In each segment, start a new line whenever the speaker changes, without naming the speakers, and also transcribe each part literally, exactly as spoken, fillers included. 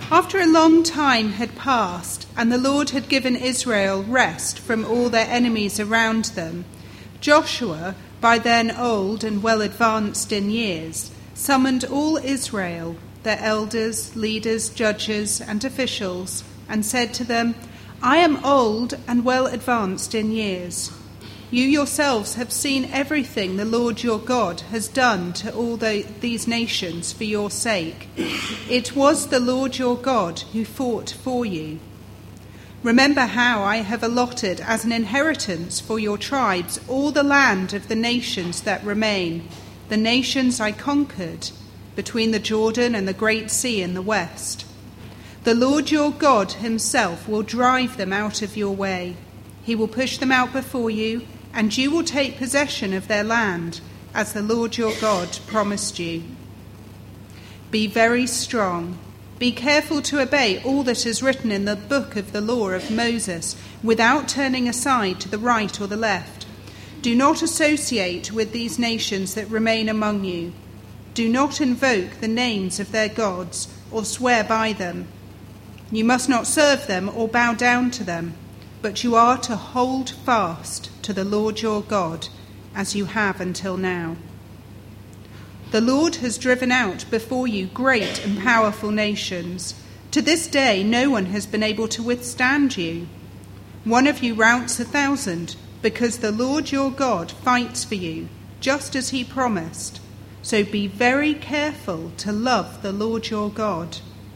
After a long time had passed, and the Lord had given Israel rest from all their enemies around them, Joshua, by then old and well advanced in years, summoned all Israel, their elders, leaders, judges, and officials, and said to them, "I am old and well advanced in years. You yourselves have seen everything the Lord your God has done to all the, these nations for your sake. It was the Lord your God who fought for you. Remember how I have allotted as an inheritance for your tribes all the land of the nations that remain, the nations I conquered, between the Jordan and the Great Sea in the west. The Lord your God himself will drive them out of your way. He will push them out before you, and you will take possession of their land, as the Lord your God promised you. Be very strong. Be careful to obey all that is written in the book of the law of Moses, without turning aside to the right or the left. Do not associate with these nations that remain among you. Do not invoke the names of their gods or swear by them. You must not serve them or bow down to them, but you are to hold fast to the Lord your God, as you have until now. The Lord has driven out before you great and powerful nations. To this day no one has been able to withstand you. One of you routs a thousand, because the Lord your God fights for you, just as he promised. So be very careful to love the Lord your God.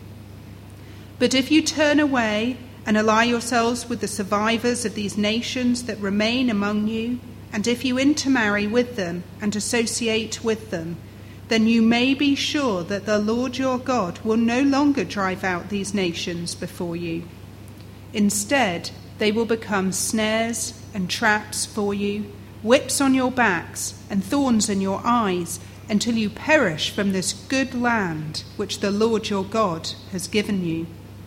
But if you turn away and ally yourselves with the survivors of these nations that remain among you, and if you intermarry with them and associate with them, then you may be sure that the Lord your God will no longer drive out these nations before you. Instead, they will become snares and traps for you, whips on your backs and thorns in your eyes, until you perish from this good land which the Lord your God has given you.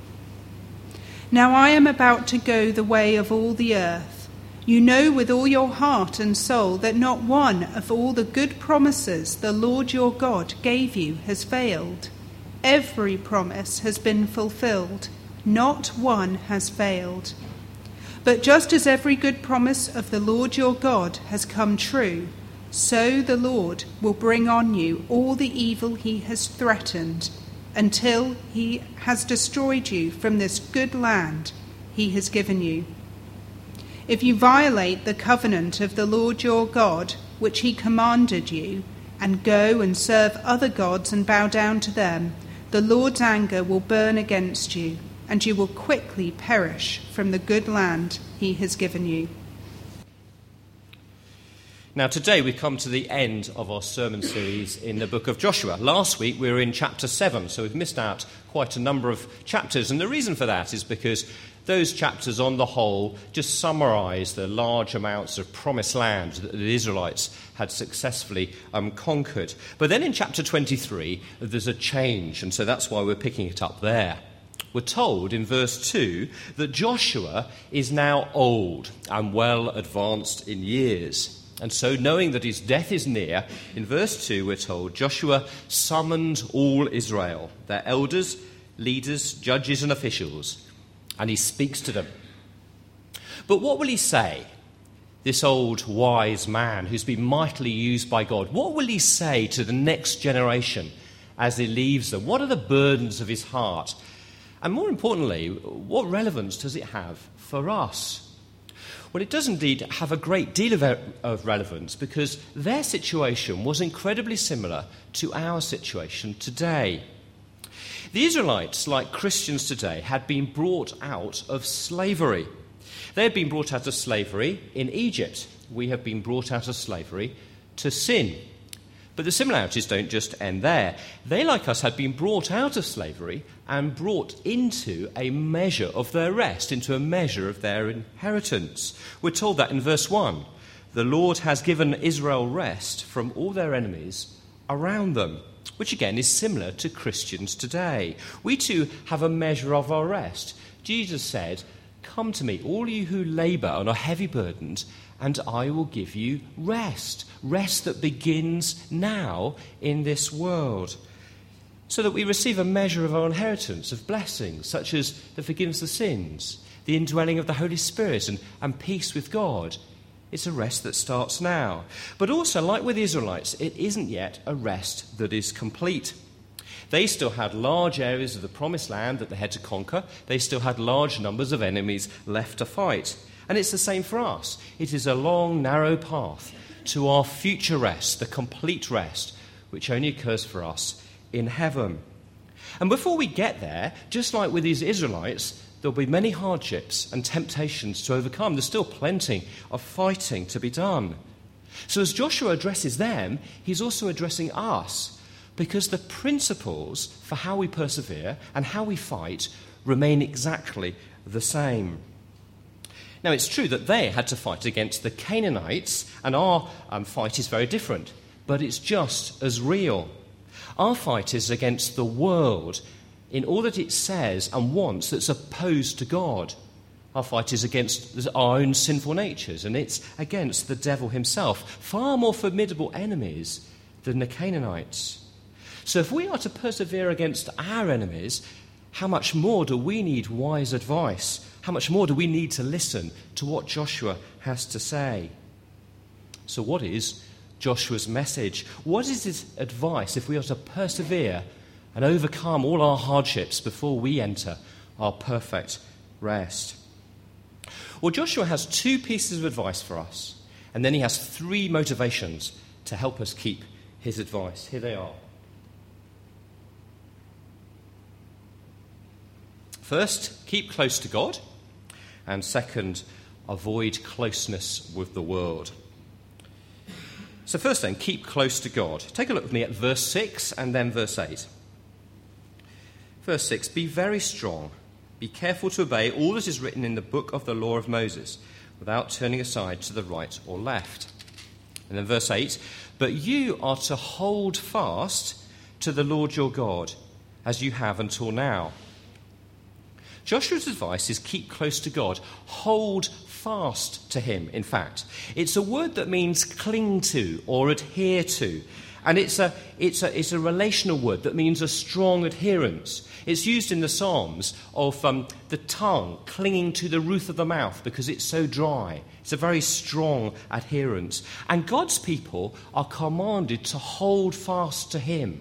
Now I am about to go the way of all the earth. You know with all your heart and soul that not one of all the good promises the Lord your God gave you has failed. Every promise has been fulfilled. Not one has failed. But just as every good promise of the Lord your God has come true, so the Lord will bring on you all the evil he has threatened, until he has destroyed you from this good land he has given you. If you violate the covenant of the Lord your God, which he commanded you, and go and serve other gods and bow down to them, the Lord's anger will burn against you, and you will quickly perish from the good land he has given you.
Now today we come to the end of our sermon series in the book of Joshua. Last week we were in chapter seven, so we've missed out quite a number of chapters. And the reason for that is because those chapters on the whole just summarise the large amounts of promised land that the Israelites had successfully um, conquered. But then in chapter twenty-three there's a change, and so that's why we're picking it up there. We're told in verse two that Joshua is now old and well advanced in years. And so, knowing that his death is near, in verse two we're told, Joshua summoned all Israel, their elders, leaders, judges and officials, and he speaks to them. But what will he say, this old wise man who's been mightily used by God? What will he say to the next generation as he leaves them? What are the burdens of his heart? And more importantly, what relevance does it have for us? Well, it does indeed have a great deal of, of relevance, because their situation was incredibly similar to our situation today. The Israelites, like Christians today, had been brought out of slavery. They had been brought out of slavery in Egypt. We have been brought out of slavery to sin. But the similarities don't just end there. They, like us, had been brought out of slavery and brought into a measure of their rest, into a measure of their inheritance. We're told that in verse one. The Lord has given Israel rest from all their enemies around them, which again is similar to Christians today. We too have a measure of our rest. Jesus said, "Come to me, all you who labour and are heavy burdened, and I will give you rest." Rest that begins now in this world. so that we receive a measure of our inheritance of blessings, such as the forgiveness of sins, the indwelling of the Holy Spirit, and, and peace with God. It's a rest that starts now. But also, like with the Israelites, it isn't yet a rest that is complete. They still had large areas of the promised land that they had to conquer. They still had large numbers of enemies left to fight. And it's the same for us. It is a long, narrow path to our future rest, the complete rest, which only occurs for us in heaven. And before we get there, just like with these Israelites, there'll be many hardships and temptations to overcome. There's still plenty of fighting to be done. So as Joshua addresses them, he's also addressing us, because the principles for how we persevere and how we fight remain exactly the same. Now, it's true that they had to fight against the Canaanites, and our um, fight is very different, but it's just as real. Our fight is against the world in all that it says and wants that's opposed to God. Our fight is against our own sinful natures, and it's against the devil himself, far more formidable enemies than the Canaanites. So if we are to persevere against our enemies, how much more do we need wise advice? How much more do we need to listen to what Joshua has to say? So what is Joshua's message? What is his advice if we are to persevere and overcome all our hardships before we enter our perfect rest? Well, Joshua has two pieces of advice for us, and then he has three motivations to help us keep his advice. Here they are. First, keep close to God, and second, avoid closeness with the world. So first then, keep close to God. Take a look with me at verse six and then verse eight. Verse six, be very strong. Be careful to obey all that is written in the book of the law of Moses, without turning aside to the right or left. And then verse eight, but you are to hold fast to the Lord your God, as you have until now. Joshua's advice is keep close to God. Hold fast to him, in fact. It's a word that means cling to or adhere to. And it's a, it's a, it's a relational word that means a strong adherence. It's used in the Psalms of um, the tongue clinging to the roof of the mouth because it's so dry. It's a very strong adherence. And God's people are commanded to hold fast to him.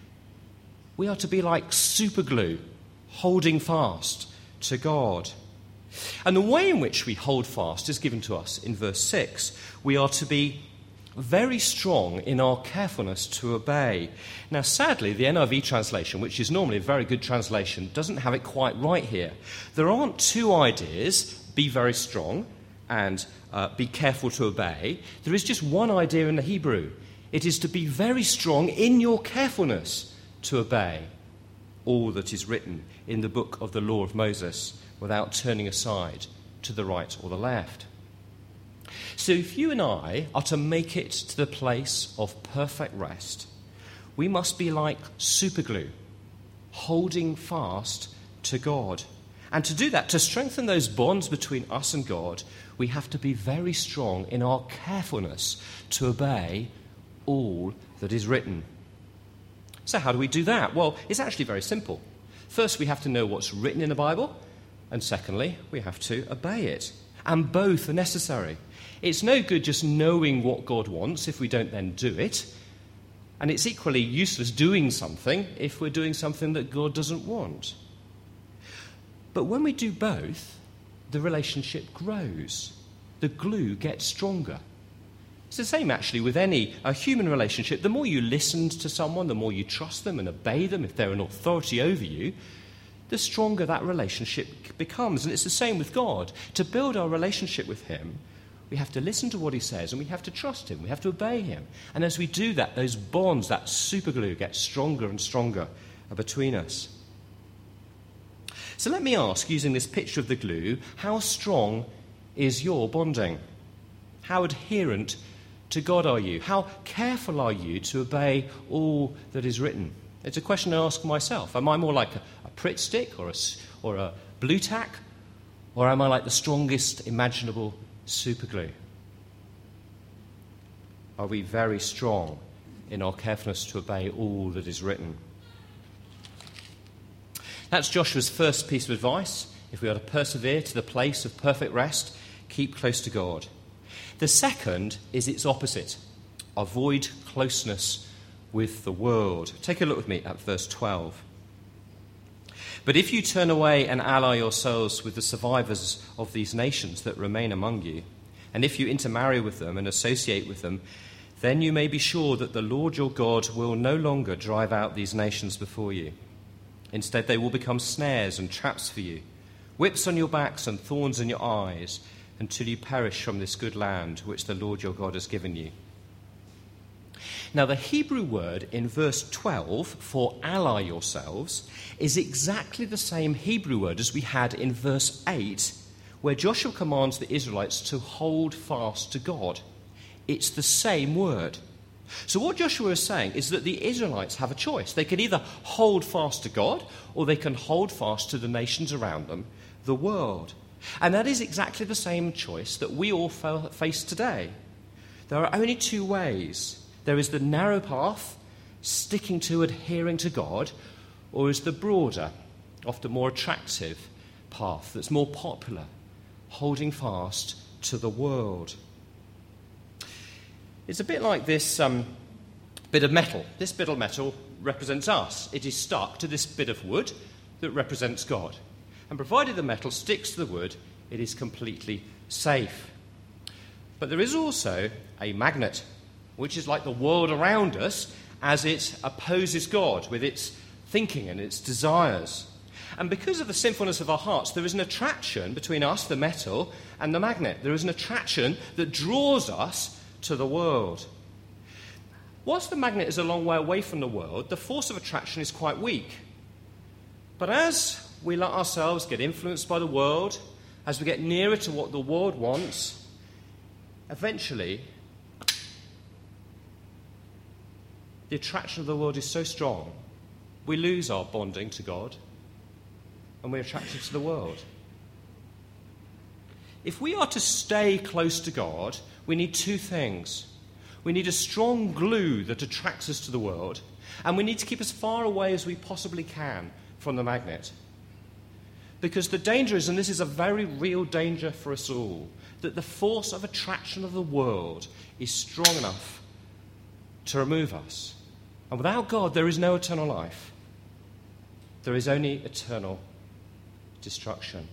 We are to be like superglue, holding fast to God. And the way in which we hold fast is given to us in verse six. We are to be very strong in our carefulness to obey. Now, sadly, the N I V translation, which is normally a very good translation, doesn't have it quite right here. There aren't two ideas, be very strong and uh, be careful to obey. There is just one idea in the Hebrew. It is to be very strong in your carefulness to obey all that is written in the book of the law of Moses, without turning aside to the right or the left. So if you and I are to make it to the place of perfect rest, we must be like superglue, holding fast to God. And to do that, to strengthen those bonds between us and God, we have to be very strong in our carefulness to obey all that is written. So how do we do that? Well, it's actually very simple. First, we have to know what's written in the Bible, and secondly, we have to obey it. And both are necessary. It's no good just knowing what God wants if we don't then do it. And it's equally useless doing something if we're doing something that God doesn't want. But when we do both, the relationship grows. The glue gets stronger. It's the same actually with any a human relationship. The more you listen to someone, the more you trust them and obey them if they're an authority over you, the stronger that relationship becomes. And it's the same with God. To build our relationship with him, we have to listen to what he says and we have to trust him. We have to obey him. And as we do that, those bonds, that superglue gets stronger and stronger between us. So let me ask, using this picture of the glue, how strong is your bonding? How adherent to God are you? How careful are you to obey all that is written? It's a question I ask myself. Am I more like a, a Pritt stick or a, or a blue tack? Or am I like the strongest imaginable superglue? Are we very strong in our carefulness to obey all that is written? That's Joshua's first piece of advice. If we are to persevere to the place of perfect rest, keep close to God. The second is its opposite. Avoid closeness with the world. Take a look with me at verse twelve. But if you turn away and ally yourselves with the survivors of these nations that remain among you, and if you intermarry with them and associate with them, then you may be sure that the Lord your God will no longer drive out these nations before you. Instead, they will become snares and traps for you, whips on your backs and thorns in your eyes, until you perish from this good land which the Lord your God has given you. Now, the Hebrew word in verse twelve for ally yourselves is exactly the same Hebrew word as we had in verse eight, where Joshua commands the Israelites to hold fast to God. It's the same word. So what Joshua is saying is that the Israelites have a choice. They can either hold fast to God or they can hold fast to the nations around them, the world. And that is exactly the same choice that we all face today. There are only two ways. There is the narrow path, sticking to, adhering to God, or is the broader, often more attractive path that's more popular, holding fast to the world. It's a bit like this um, bit of metal. This bit of metal represents us. It is stuck to this bit of wood that represents God. And provided the metal sticks to the wood, it is completely safe. But there is also a magnet, which is like the world around us as it opposes God with its thinking and its desires. And because of the sinfulness of our hearts, there is an attraction between us, the metal, and the magnet. There is an attraction that draws us to the world. Whilst the magnet is a long way away from the world, the force of attraction is quite weak. But as we let ourselves get influenced by the world, as we get nearer to what the world wants, eventually the attraction of the world is so strong, we lose our bonding to God and we're attracted to the world. If we are to stay close to God, we need two things. We need a strong glue that attracts us to the world, and we need to keep as far away as we possibly can from the magnet. Because the danger is, and this is a very real danger for us all, that the force of attraction of the world is strong enough to remove us. And without God, there is no eternal life. There is only eternal destruction.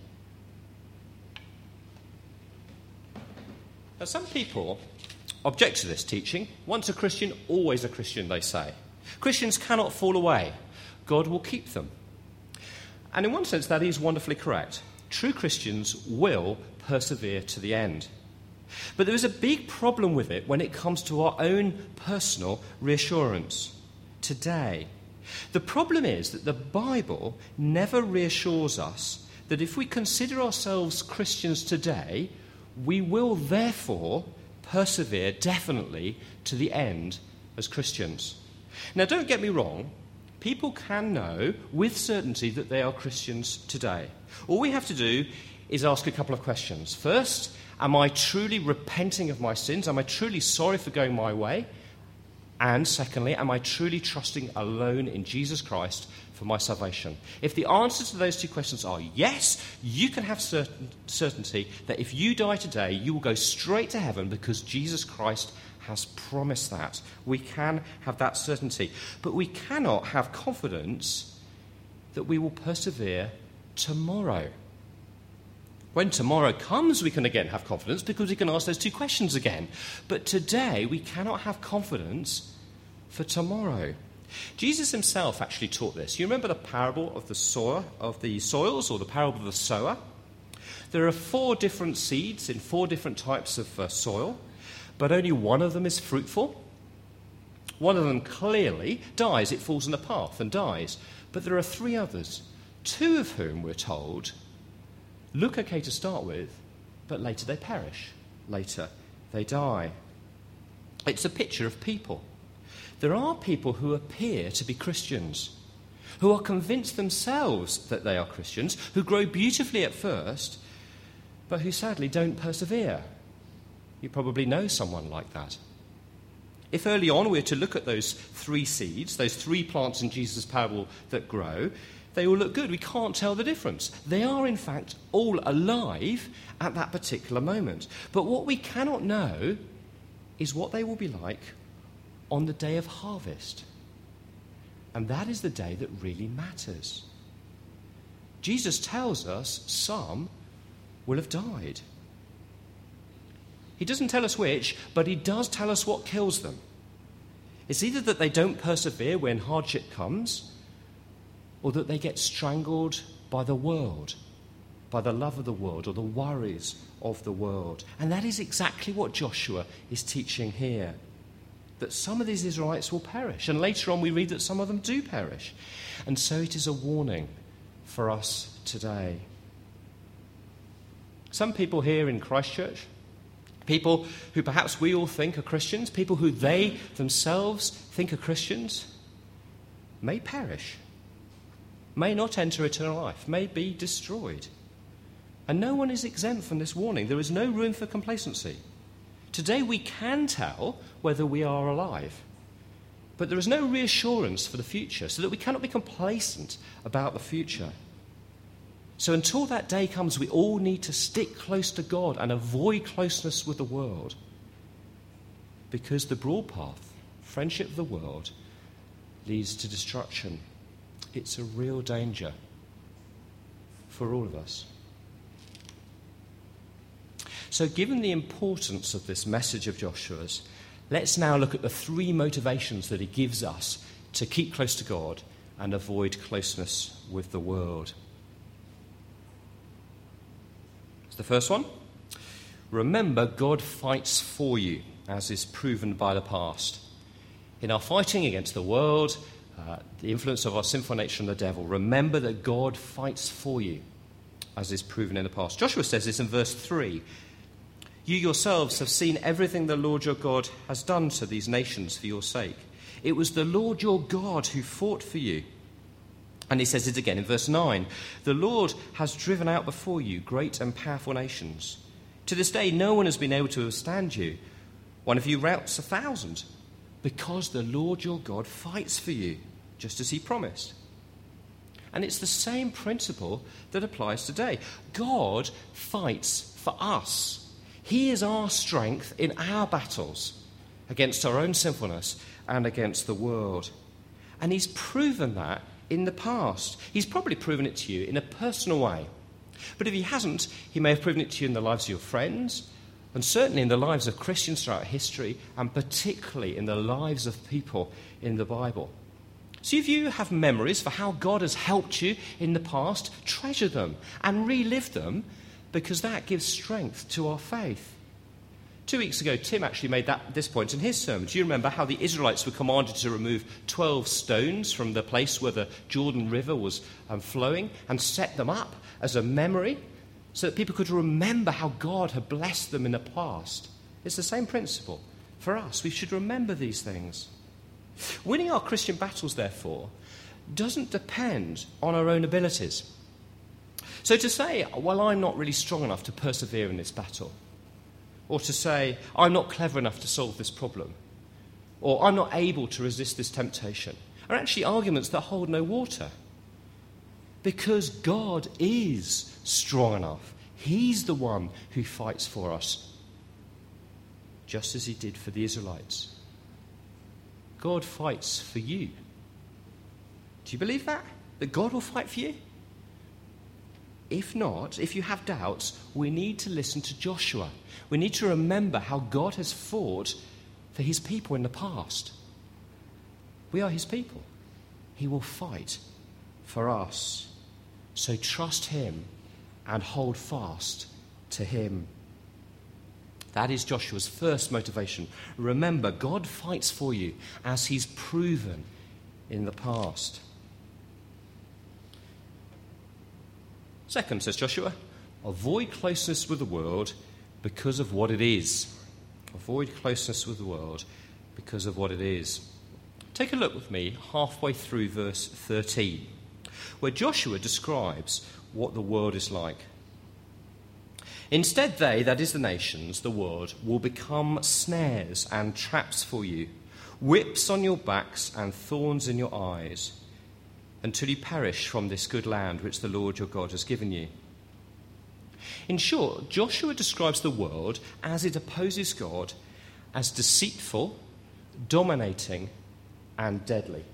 Now, some people object to this teaching. Once a Christian, always a Christian, they say. Christians cannot fall away. God will keep them. And in one sense, that is wonderfully correct. True Christians will persevere to the end. But there is a big problem with it when it comes to our own personal reassurance today. The problem is that the Bible never reassures us that if we consider ourselves Christians today, we will therefore persevere definitely to the end as Christians. Now, don't get me wrong. People can know with certainty that they are Christians today. All we have to do is ask a couple of questions. First, am I truly repenting of my sins? Am I truly sorry for going my way? And secondly, am I truly trusting alone in Jesus Christ for my salvation? If the answers to those two questions are yes, you can have certain, certainty that if you die today, you will go straight to heaven because Jesus Christ has promised that. We can have that certainty. But we cannot have confidence that we will persevere tomorrow. When tomorrow comes, we can again have confidence because we can ask those two questions again. But today, we cannot have confidence for tomorrow. Jesus himself actually taught this. You remember the parable of the sower, of the soils, or the parable of the sower? There are four different seeds in four different types of uh, soil, but only one of them is fruitful. One of them clearly dies. It falls in the path and dies. But there are three others, two of whom, we're told, look okay to start with, but later they perish. Later they die. It's a picture of people. There are people who appear to be Christians, who are convinced themselves that they are Christians, who grow beautifully at first, but who sadly don't persevere. You probably know someone like that. If early on we're to look at those three seeds, those three plants in Jesus' parable that grow, they all look good. We can't tell the difference. They are, in fact, all alive at that particular moment. But what we cannot know is what they will be like on the day of harvest. And that is the day that really matters. Jesus tells us some will have died. He doesn't tell us which, but he does tell us what kills them. It's either that they don't persevere when hardship comes, or that they get strangled by the world, by the love of the world, or the worries of the world. And that is exactly what Joshua is teaching here, that some of these Israelites will perish. And later on we read that some of them do perish. And so it is a warning for us today. Some people here in Christchurch, people who perhaps we all think are Christians, people who they themselves think are Christians, may perish, may not enter eternal life, may be destroyed. And no one is exempt from this warning. There is no room for complacency. Today we can tell whether we are alive, but there is no reassurance for the future, so that we cannot be complacent about the future. So until that day comes, we all need to stick close to God and avoid closeness with the world, because the broad path, friendship of the world, leads to destruction. It's a real danger for all of us. So given the importance of this message of Joshua's, let's now look at the three motivations that he gives us to keep close to God and avoid closeness with the world. The first one, remember God fights for you, as is proven by the past. In our fighting against the world, uh, the influence of our sinful nature and the devil, remember that God fights for you, as is proven in the past. Joshua says this in verse three. You yourselves have seen everything the Lord your God has done to these nations for your sake. It was the Lord your God who fought for you. And he says it again in verse nine. The Lord has driven out before you great and powerful nations. To this day, no one has been able to withstand you. One of you routs a thousand, because the Lord your God fights for you, just as he promised. And it's the same principle that applies today. God fights for us. He is our strength in our battles against our own sinfulness and against the world. And he's proven that in the past. He's probably proven it to you in a personal way. But if he hasn't, he may have proven it to you in the lives of your friends, and certainly in the lives of Christians throughout history, and particularly in the lives of people in the Bible. So if you have memories for how God has helped you in the past, treasure them and relive them, because that gives strength to our faith. Two weeks ago, Tim actually made that this point in his sermon. Do you remember how the Israelites were commanded to remove twelve stones from the place where the Jordan River was um, flowing and set them up as a memory so that people could remember how God had blessed them in the past? It's the same principle for us. We should remember these things. Winning our Christian battles, therefore, doesn't depend on our own abilities. So to say, well, I'm not really strong enough to persevere in this battle, or to say, I'm not clever enough to solve this problem, or I'm not able to resist this temptation, are actually arguments that hold no water. Because God is strong enough. He's the one who fights for us, just as he did for the Israelites. God fights for you. Do you believe that? That God will fight for you? If not, if you have doubts, we need to listen to Joshua. We need to remember how God has fought for his people in the past. We are his people. He will fight for us. So trust him and hold fast to him. That is Joshua's first motivation. Remember, God fights for you, as he's proven in the past. Second, says Joshua, avoid closeness with the world because of what it is. Avoid closeness with the world because of what it is. Take a look with me halfway through verse thirteen, where Joshua describes what the world is like. Instead, they, that is the nations, the world, will become snares and traps for you, whips on your backs and thorns in your eyes. until you perish from this good land which the Lord your God has given you. In short, Joshua describes the world as it opposes God as deceitful, dominating, and deadly.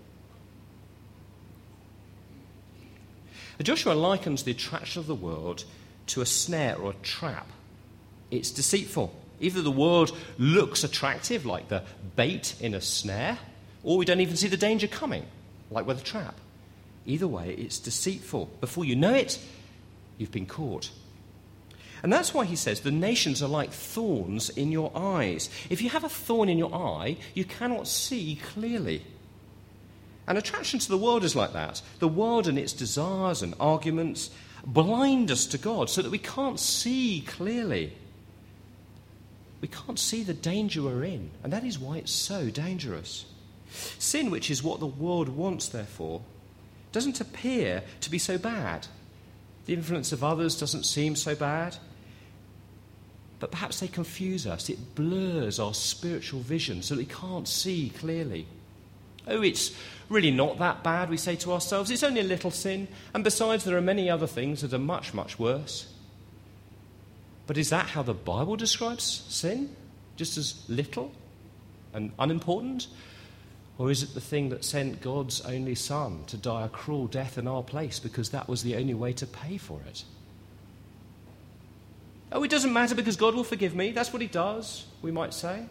Joshua likens the attraction of the world to a snare or a trap. It's deceitful. Either the world looks attractive, like the bait in a snare, or we don't even see the danger coming, like with a trap. Either way, it's deceitful. Before you know it, you've been caught. And that's why he says the nations are like thorns in your eyes. If you have a thorn in your eye, you cannot see clearly. And attraction to the world is like that. The world and its desires and arguments blind us to God so that we can't see clearly. We can't see the danger we're in, and that is why it's so dangerous. Sin, which is what the world wants, therefore, doesn't appear to be so bad. The influence of others doesn't seem so bad. But perhaps they confuse us. It blurs our spiritual vision so that we can't see clearly. Oh, it's really not that bad, we say to ourselves. It's only a little sin. And besides, there are many other things that are much, much worse. But is that how the Bible describes sin? Just as little and unimportant? Or is it the thing that sent God's only Son to die a cruel death in our place because that was the only way to pay for it? Oh, it doesn't matter because God will forgive me. That's what he does, we might say.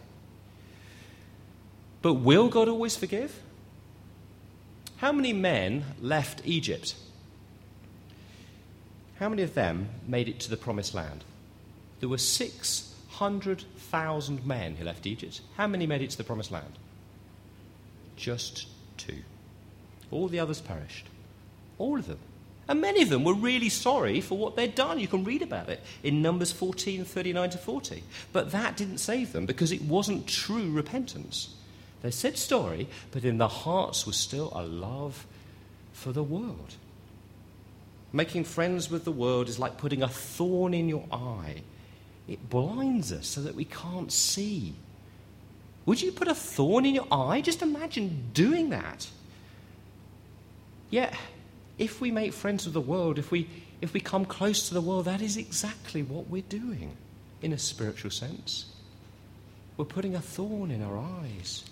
But will God always forgive? How many men left Egypt? How many of them made it to the promised land? There were six hundred thousand men who left Egypt. How many made it to the promised land? Just two. All the others perished. All of them. And many of them were really sorry for what they'd done. You can read about it in Numbers fourteen, thirty-nine to forty. But that didn't save them because it wasn't true repentance. They said sorry, but in their hearts was still a love for the world. Making friends with the world is like putting a thorn in your eye. It blinds us so that we can't see. Would you put a thorn in your eye? Just imagine doing that. Yet, if we make friends with the world, if we if we come close to the world, that is exactly what we're doing in a spiritual sense. We're putting a thorn in our eyes.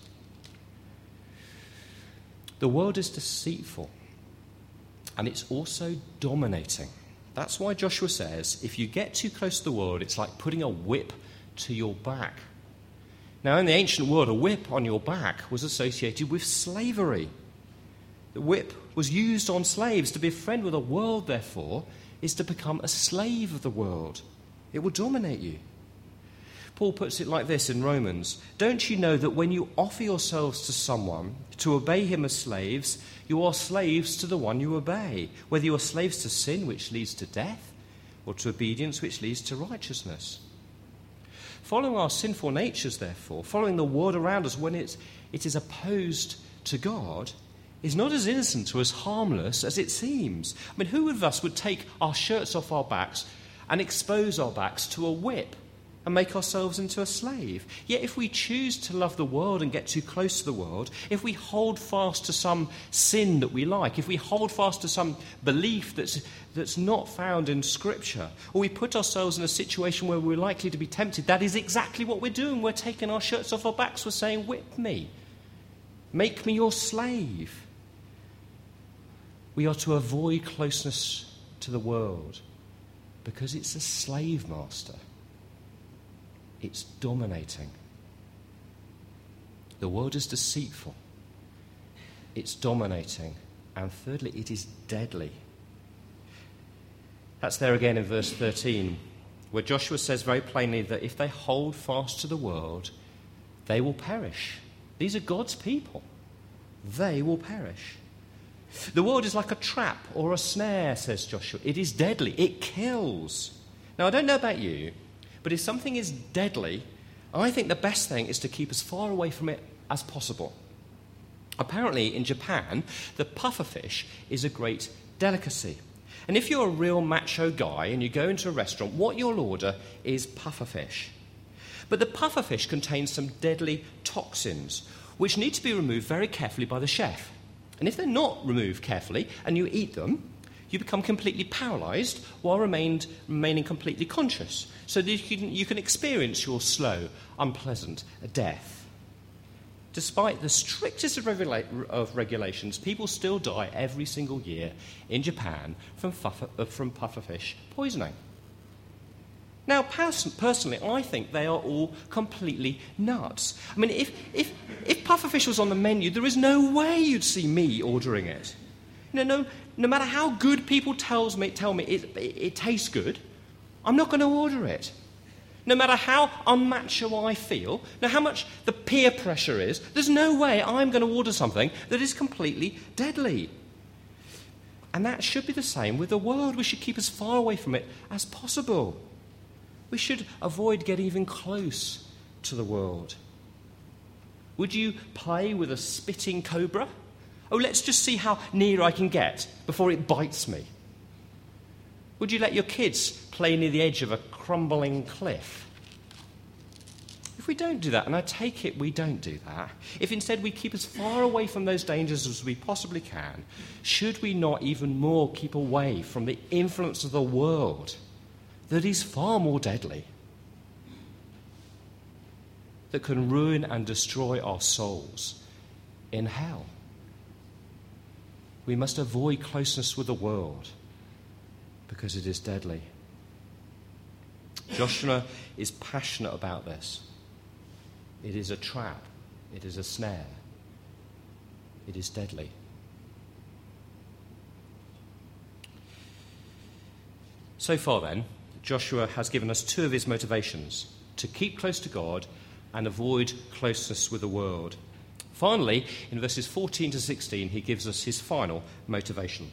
The world is deceitful, and it's also dominating. That's why Joshua says, if you get too close to the world, it's like putting a whip to your back. Now, in the ancient world, a whip on your back was associated with slavery. The whip was used on slaves. To be a friend with the world, therefore, is to become a slave of the world. It will dominate you. Paul puts it like this in Romans. Don't you know that when you offer yourselves to someone to obey him as slaves, you are slaves to the one you obey, whether you are slaves to sin, which leads to death, or to obedience, which leads to righteousness. Following our sinful natures, therefore, following the world around us when it's, it is opposed to God, is not as innocent or as harmless as it seems. I mean, who of us would take our shirts off our backs and expose our backs to a whip and make ourselves into a slave? Yet if we choose to love the world and get too close to the world, if we hold fast to some sin that we like, if we hold fast to some belief that's, that's not found in Scripture, or we put ourselves in a situation where we're likely to be tempted, that is exactly what we're doing. We're taking our shirts off our backs. We're saying, whip me. Make me your slave. We are to avoid closeness to the world because it's a slave master. It's dominating. The world is deceitful. It's dominating. And thirdly, it is deadly. That's there again in verse thirteen, where Joshua says very plainly that if they hold fast to the world, they will perish. These are God's people. They will perish. The world is like a trap or a snare, says Joshua. It is deadly. It kills. Now, I don't know about you, but if something is deadly, I think the best thing is to keep as far away from it as possible. Apparently, in Japan, the pufferfish is a great delicacy. And if you're a real macho guy and you go into a restaurant, what you'll order is pufferfish. But the pufferfish contains some deadly toxins, which need to be removed very carefully by the chef. And if they're not removed carefully and you eat them, you become completely paralysed while remained, remaining completely conscious, so that you can, you can experience your slow, unpleasant death. Despite the strictest of, regula- of regulations, people still die every single year in Japan from, fuffer, uh, from pufferfish poisoning. Now, pers- personally, I think they are all completely nuts. I mean, if, if, if pufferfish was on the menu, there is no way you'd see me ordering it. You know, no, no matter how good people tells me, tell me it, it, it tastes good, I'm not going to order it. No matter how unmacho I feel, no how much the peer pressure is, there's no way I'm going to order something that is completely deadly. And that should be the same with the world. We should keep as far away from it as possible. We should avoid getting even close to the world. Would you play with a spitting cobra? Oh, let's just see how near I can get before it bites me. Would you let your kids play near the edge of a crumbling cliff? If we don't do that, and I take it we don't do that, if instead we keep as far away from those dangers as we possibly can, should we not even more keep away from the influence of the world that is far more deadly, that can ruin and destroy our souls in hell? We must avoid closeness with the world because it is deadly. Joshua is passionate about this. It is a trap. It is a snare. It is deadly. So far then, Joshua has given us two of his motivations: to keep close to God and avoid closeness with the world. Finally, in verses fourteen to sixteen, he gives us his final motivation.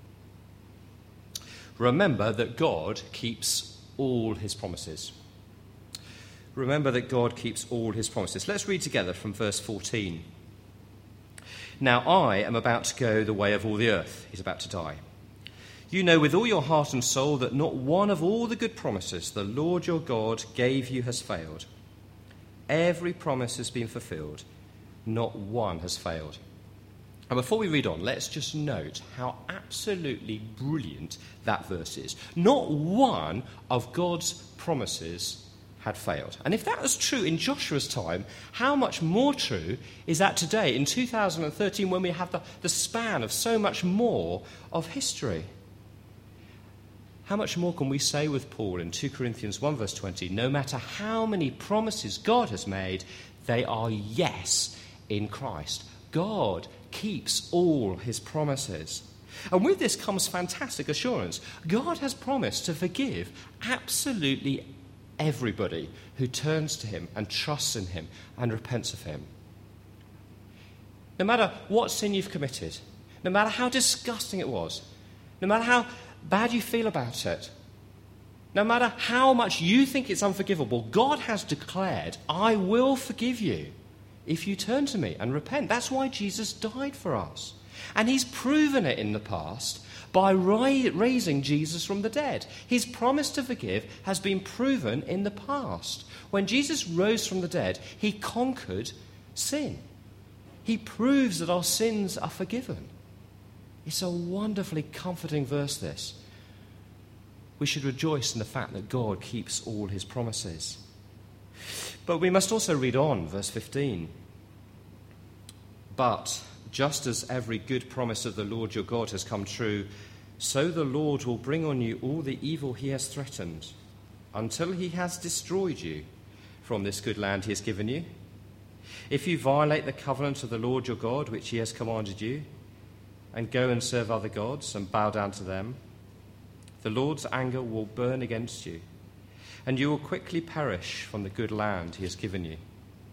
Remember that God keeps all his promises. Remember that God keeps all his promises. Let's read together from verse fourteen. Now I am about to go the way of all the earth. He's about to die. You know with all your heart and soul that not one of all the good promises the Lord your God gave you has failed. Every promise has been fulfilled. Not one has failed. And before we read on, let's just note how absolutely brilliant that verse is. Not one of God's promises had failed. And if that was true in Joshua's time, how much more true is that today, in two thousand thirteen, when we have the, the span of so much more of history? How much more can we say with Paul in two Corinthians one verse twenty, no matter how many promises God has made, they are yes in Christ. God keeps all his promises. And with this comes fantastic assurance. God has promised to forgive absolutely everybody who turns to him and trusts in him and repents of him. No matter what sin you've committed, no matter how disgusting it was, no matter how bad you feel about it, no matter how much you think it's unforgivable, God has declared, I will forgive you if you turn to me and repent. That's why Jesus died for us. And he's proven it in the past by raising Jesus from the dead. His promise to forgive has been proven in the past. When Jesus rose from the dead, he conquered sin. He proves that our sins are forgiven. It's a wonderfully comforting verse, this. We should rejoice in the fact that God keeps all his promises. But we must also read on, verse fifteen. But just as every good promise of the Lord your God has come true, so the Lord will bring on you all the evil he has threatened, until he has destroyed you from this good land he has given you. If you violate the covenant of the Lord your God, which he has commanded you, and go and serve other gods and bow down to them, the Lord's anger will burn against you, and you will quickly perish from the good land he has given you.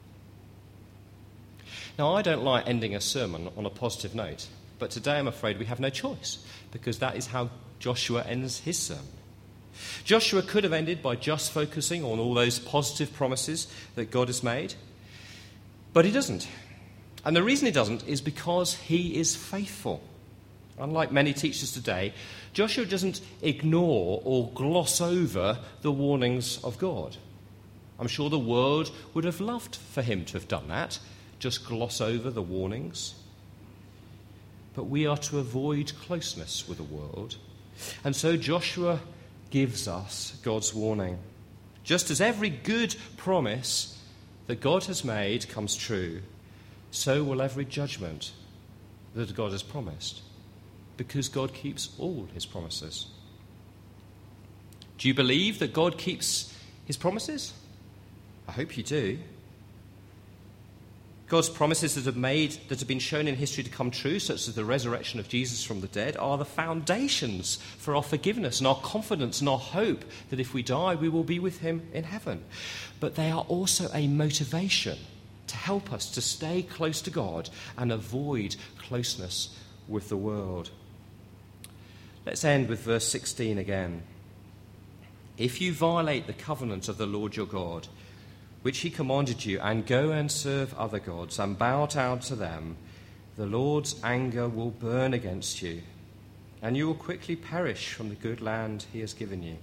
Now, I don't like ending a sermon on a positive note, but today I'm afraid we have no choice, because that is how Joshua ends his sermon. Joshua could have ended by just focusing on all those positive promises that God has made, but he doesn't. And the reason he doesn't is because he is faithful. Unlike many teachers today, Joshua doesn't ignore or gloss over the warnings of God. I'm sure the world would have loved for him to have done that, just gloss over the warnings. but we are to avoid closeness with the world. And so Joshua gives us God's warning. Just as every good promise that God has made comes true, so will every judgment that God has promised, because God keeps all his promises. Do you believe that God keeps his promises? I hope you do. God's promises that have made, that have been shown in history to come true, such as the resurrection of Jesus from the dead, are the foundations for our forgiveness and our confidence and our hope that if we die, we will be with him in heaven. But they are also a motivation to help us to stay close to God and avoid closeness with the world. Let's end with verse sixteen again. If you violate the covenant of the Lord your God, which he commanded you, and go and serve other gods and bow down to them, the Lord's anger will burn against you, and you will quickly perish from the good land he has given you.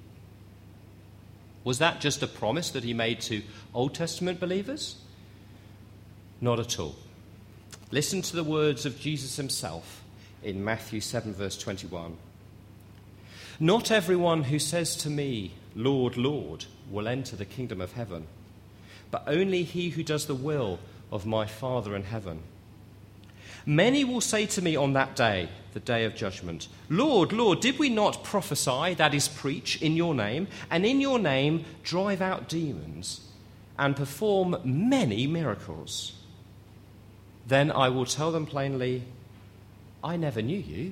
Was that just a promise that he made to Old Testament believers? Not at all. Listen to the words of Jesus himself in Matthew seven, verse twenty-one. Not everyone who says to me, Lord, Lord, will enter the kingdom of heaven, but only he who does the will of my Father in heaven. Many will say to me on that day, the day of judgment, Lord, Lord, did we not prophesy, that is, preach, in your name, and in your name drive out demons, and perform many miracles? Then I will tell them plainly, I never knew you.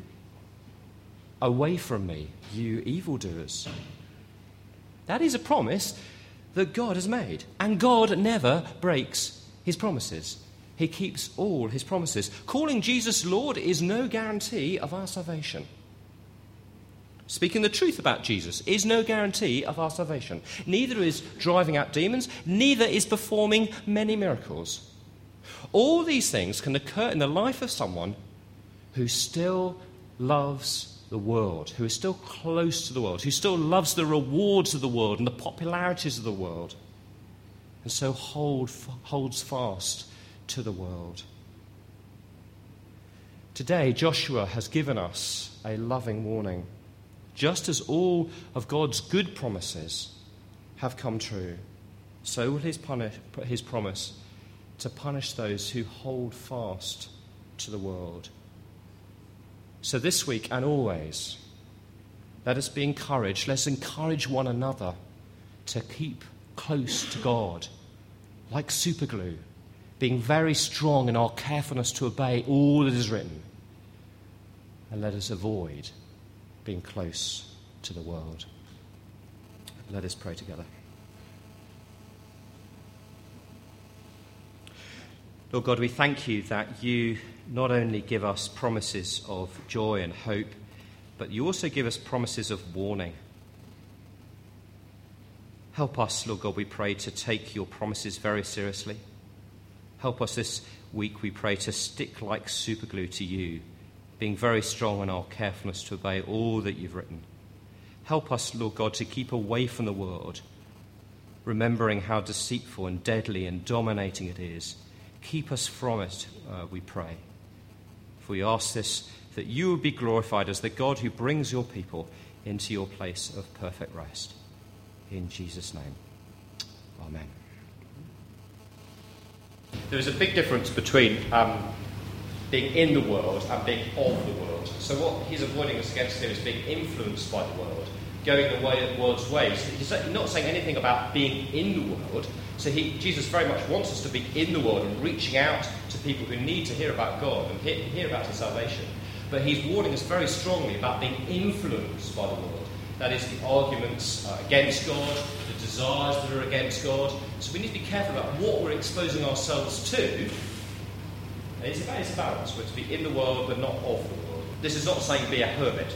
Away from me, you evildoers. That is a promise that God has made. And God never breaks his promises. He keeps all his promises. Calling Jesus Lord is no guarantee of our salvation. Speaking the truth about Jesus is no guarantee of our salvation. Neither is driving out demons, neither is performing many miracles. All these things can occur in the life of someone who still loves the world, who is still close to the world, who still loves the rewards of the world and the popularities of the world, and so hold, holds fast to the world. Today, Joshua has given us a loving warning. Just as all of God's good promises have come true, so will his, punish, his promise to punish those who hold fast to the world. So this week and always, let us be encouraged. Let's encourage one another to keep close to God, like superglue, being very strong in our carefulness to obey all that is written. And let us avoid being close to the world. Let us pray together. Lord God, we thank you that you not only give us promises of joy and hope, but you also give us promises of warning. Help us, Lord God, we pray, to take your promises very seriously. Help us this week, we pray, to stick like superglue to you, being very strong in our carefulness to obey all that you've written. Help us, Lord God, to keep away from the world, remembering how deceitful and deadly and dominating it is. Keep us from it, uh, we pray. For we ask this, that you would be glorified as the God who brings your people into your place of perfect rest. In Jesus' name, amen. There is a big difference between um, being in the world and being of the world. So what he's avoiding us against here is being influenced by the world, going the way of the world's ways. He's not saying anything about being in the world. So he, Jesus very much wants us to be in the world and reaching out to people who need to hear about God and hear, hear about his salvation. But he's warning us very strongly about being influenced by the world. That is, the arguments uh, against God, the desires that are against God. So we need to be careful about what we're exposing ourselves to. And it's about, it's a balance. We're to be in the world but not of the world. This is not saying be a hermit.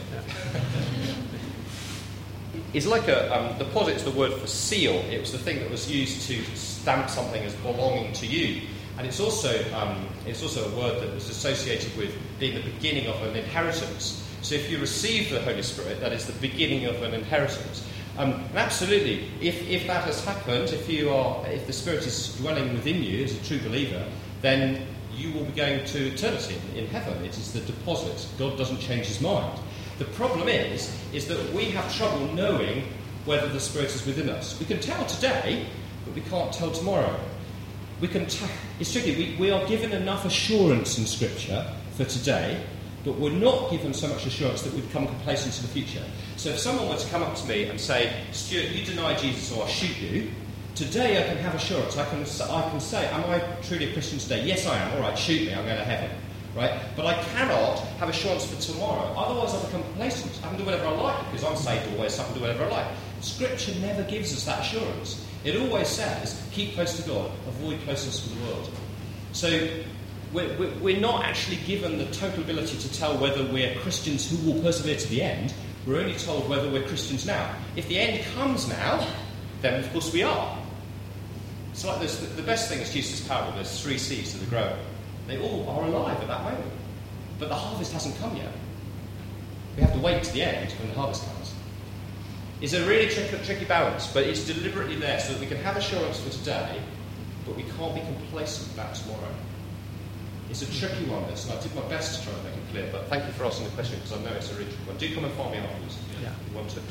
It's like a, um, deposit's the word for seal. It was the thing that was used to stamp something as belonging to you. And it's also, um, it's also a word that was associated with being the beginning of an inheritance. So if you receive the Holy Spirit, that is the beginning of an inheritance. Um, and absolutely, if, if that has happened, if you are, if the Spirit is dwelling within you as a true believer, then you will be going to eternity in, in heaven. It is the deposit. God doesn't change his mind. The problem is, is that we have trouble knowing whether the Spirit is within us. We can tell today, but we can't tell tomorrow. We can t- it's tricky. We, we are given enough assurance in Scripture for today, but we're not given so much assurance that we become complacent in the future. So if someone were to come up to me and say, Stuart, you deny Jesus or I'll shoot you, today I can have assurance. I can, I can say, am I truly a Christian today? Yes, I am. All right, shoot me. I'm going to heaven. Right? But I cannot have assurance for tomorrow. Otherwise I become complacent. I can do whatever I like because I'm saved always, so I can do whatever I like. Scripture never gives us that assurance. It always says, keep close to God, avoid closeness with the world. So we're, we're not actually given the total ability to tell whether we're Christians who will persevere to the end. We're only told whether we're Christians now. If the end comes now, then of course we are. It's like this, the best thing is Jesus' parable, there's three seeds that are growing. They all are alive at that moment. But the harvest hasn't come yet. We have to wait to the end when the harvest comes. It's a really tricky, tricky balance, but it's deliberately there so that we can have assurance for today, but we can't be complacent about tomorrow. It's a tricky one, this, and I did my best to try and make it clear, but thank you for asking the question because I know it's a really tricky one. Do come and find me afterwards if you want to.